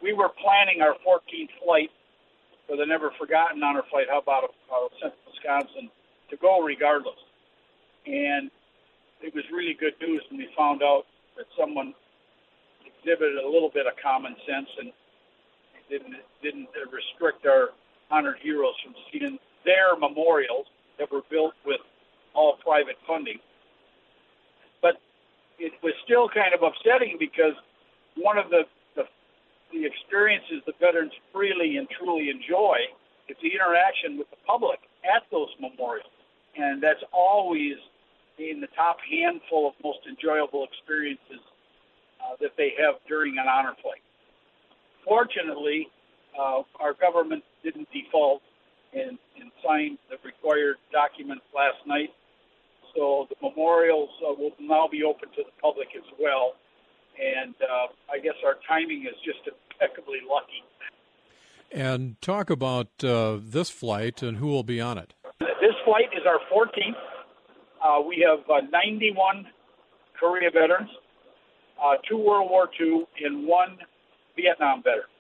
we were planning our 14th flight for the Never Forgotten Honor Flight. How about Central Wisconsin to go regardless? And it was really good news when we found out that someone exhibited a little bit of common sense and didn't restrict our honored heroes from seeing their memorials that were built with all private funding. But it was still kind of upsetting because one of the experiences the veterans freely and truly enjoy is the interaction with the public at those memorials. And that's always in the top handful of most enjoyable experiences that they have during an honor flight. Fortunately, our government didn't default and signed the required documents last night. So the memorials will now be open to the public as well. And I guess our timing is just impeccably lucky. And talk about this flight and who will be on it. This flight is our 14th. We have 91 Korea veterans, 2 World War II, and 1 Vietnam veteran.